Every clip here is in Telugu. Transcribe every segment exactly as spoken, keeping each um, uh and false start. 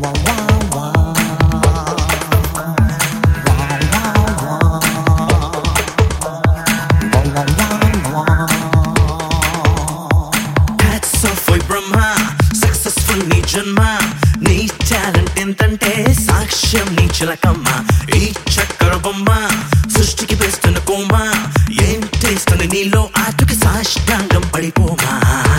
జన్మా నీ టాలెంట్ ఎంతంటే సాక్ష్యం నీ చిలకమ్మ ఈ చక్కర బొమ్మ సృష్టికి వేస్తున్న కోమా ఏం చేస్తుంది నీలో ఆటకి సాష్టాంగం పడిపోమా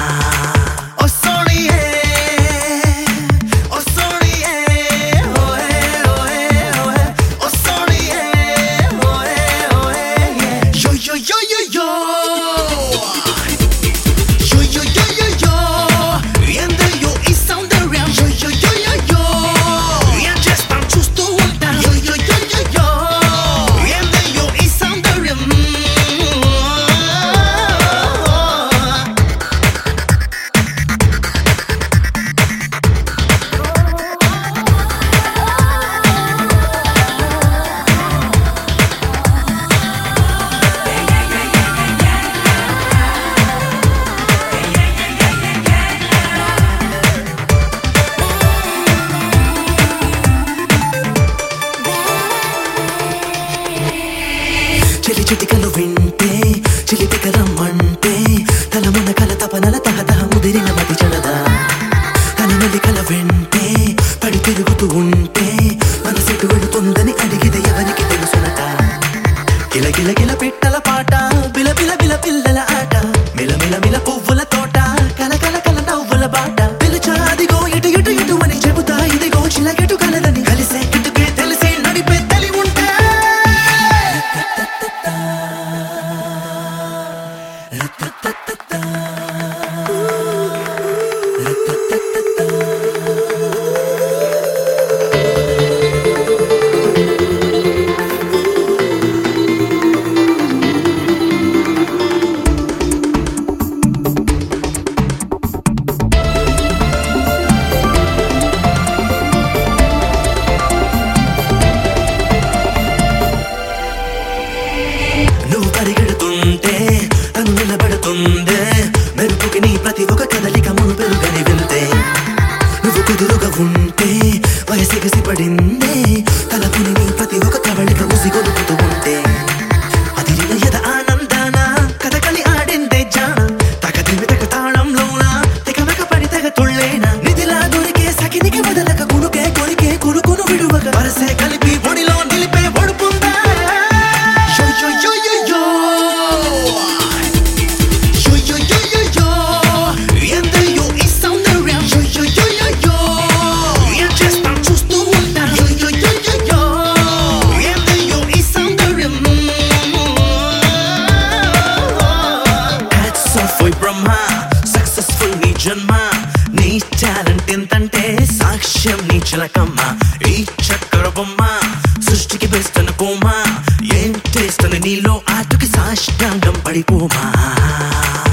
చిటికలు వింటే చిలిపిక రమ్మంటే తలమున కల తపనల తహతహ ముదిరిన మతి చెడదా తన మెలికల వెంటే పడి తిరుగుతూ ఉంటే మనసెటు వెళుతుందని అడిగితే ఎవరికి తెలుసునట గిల గిల గిల పిట్టల పాట బిల బిల బిల పిల్లల ఆట మిల మిల మిల పువ్వుల తోట కల కల కల నవ్వుల బాట పిలిచా అదిగో ఇటు ఇటు ఇటు అని చెబుతా ఇదిగో చిలకెటు కలదని కలిసే కిటుకే తెలిసి నడిపే తలి ఉంటే నువ్వు పరిగెడుతుంటే తను నిలబడుతుందే మెరుపుకి నీ ప్రతి ఒక్క కదలిక మునుపెరుగని వెళ్తే నువ్వు కుదురుగా ఉంటే వయసిగసి పడిందే తలపుని నీ ప్రతి ఒక్క కవళిక ఉసిగొలుపుతూ ఉంటే అదిరిన యద ఆనందాన కథకలి ఆడిందే జాన తగదిమి తగ తాళంలోనా తెగమక పడి తెగ తుళ్ళేనా నిధిలా దొరికే సకినికి వదలక కునుకే కొరికే కురుకును విడువక వరసే కలిపి ఒడిలో నిలిపే ఒడుపుందా సక్సెస్ఫుల్ నీ జన్మ నీ టాలెంట్ ఎంతంటే సాక్ష్యం నీ చిలకమ్మ ఈ చక్కర బొమ్మ సృష్టికి వేస్తున్న కోమా ఏం చేస్తుంది నీలో ఆటకి సాష్టాంగం పడిపోమా